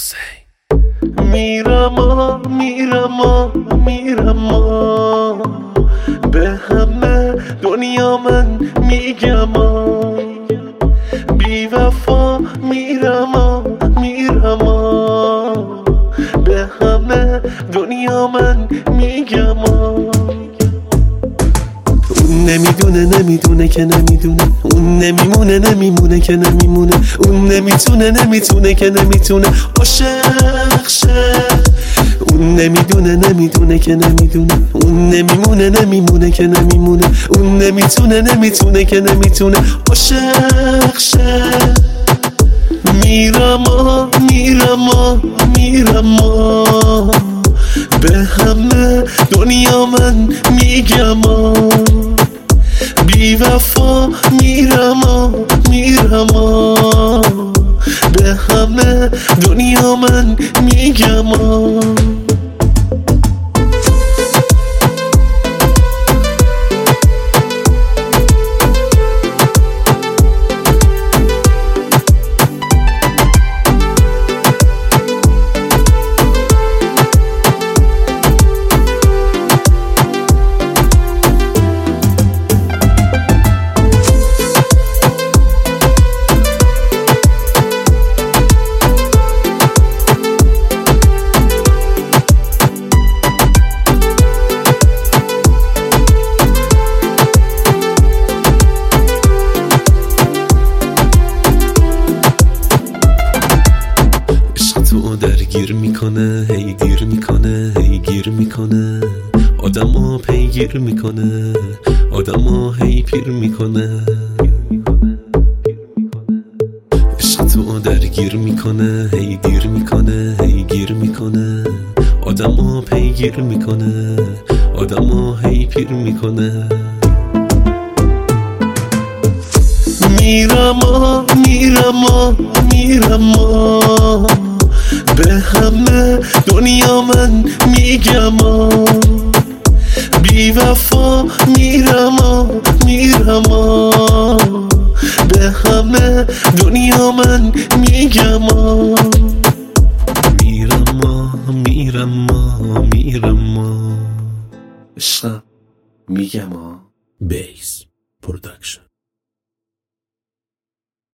میرم به همه دنیا من میگم بی وفا میرم به همه دنیا من میگم اون نمیدونه که نمیدونه، اون نمیمونه که نمیمونه، اون نمیتونه که نمیتونه عاشق شه. اون نمیدونه که نمیدونه، اون نمیمونه که نمیمونه، اون نمیتونه که نمیتونه عاشق شه. میرم به همه دنیا من میگم بی وفا میرم به همه دنیا من میگم درگیر میکنه، هی دیر میکنه، هی گیر میکنه، آدمو پیگیر میکنه، آدمو هی پیر میکنه. عشق تو درگیر میکنه، هی دیر میکنه، هی گیر میکنه، آدمو پیگیر میکنه، آدمو هی پیر میکنه. میرم به همه دنیا من میگم بی وفا میرم به همه دنیا من میگم میرم عشقم میگم. بیس پروداکشن.